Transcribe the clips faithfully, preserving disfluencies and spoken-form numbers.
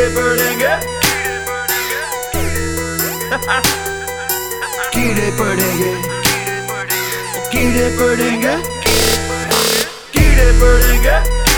पड़ेंगे कीड़े पड़ेंगे कीड़े पड़ेंगे कीड़े पड़ेंगे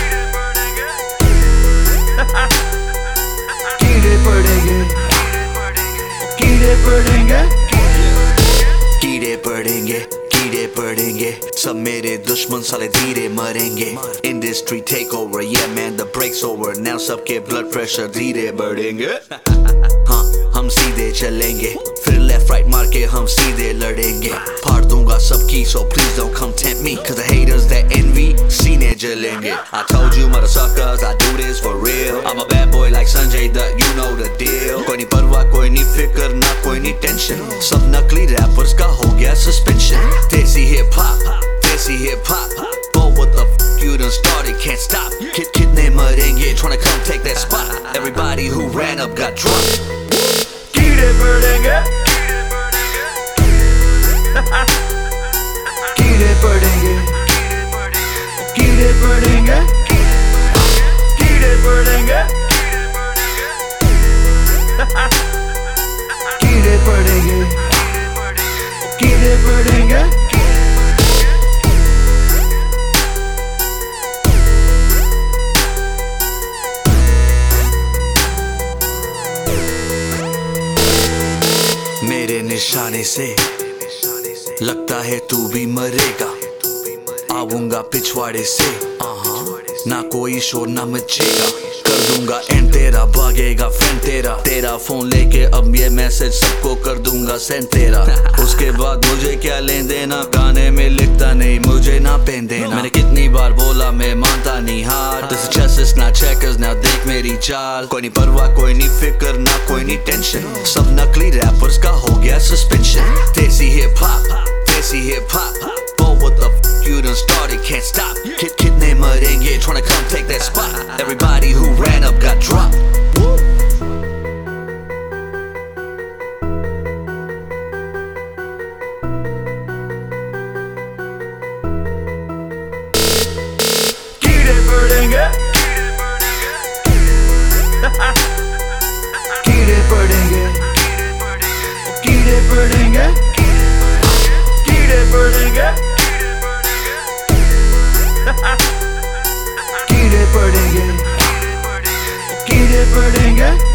कीड़े पड़ेंगे कीड़े पड़ेंगे कीड़े पड़ेंगे कीड़े पड़ेंगे सब मेरे दुश्मन साले धीरे मरेंगे industry take over yeah man the breaks over now सबके ब्लड प्रेशर धीरे बढ़ेंगे हाँ हम सीधे चलेंगे फिर लेफ्ट राइट मार के हम सीधे लड़ेंगे फाड़ दूंगा सबकी so please don't come tempt me cause the haters that envy सीने जलेंगे I told you motherfuckers I do this for real I'm a bad boy like Sanjay Dutt you know the deal कोई नहीं परवाह कोई नहीं फिक्र ना कोई नहीं टेंशन सब नकली रैपर्स का हो गया suspension desi hip hop desi hip hop but what the f you done started can't stop Kid कितने मरेंगे trying to come take that spot everybody who ran up got dropped कीड़े पड़ेंगे कीड़े पड़ेंगे कीड़े पड़ेंगे कीड़े पड़ेंगे कीड़े पड़ेंगे कीड़े पड़ेंगे मेरे निशाने से लगता है तू भी मरेगा आऊंगा पिछवाड़े से ना कोई शोर ना मचेगा कर दूंगा एंड तेरा भागेगा फ्रेंड तेरा तेरा फोन लेके अब ये मैसेज सबको कर दूंगा सेंड तेरा उसके बाद मुझे क्या लेन देना गाने में लिखता नहीं मुझे ना पेन देना मैंने कितनी बार बोला मैं मानता नहीं हार this is chess is not checkers now देख मेरी चाल कोई नहीं परवाह कोई नहीं फिक्र ना कोई नहीं टेंशन सब नकली रैपर्स का हो गया suspension desi hip hop desi hip hop but what the f you done started can't stop Kid कितने मरेंगे trying to come take that spot everybody who ran up got dropped कीड़े पड़ेंगे कीड़े पड़ेंगे कीड़े पड़ेंगे कीड़े पड़ेंगे कीड़े पड़ेंगे कीड़े पड़ेंगे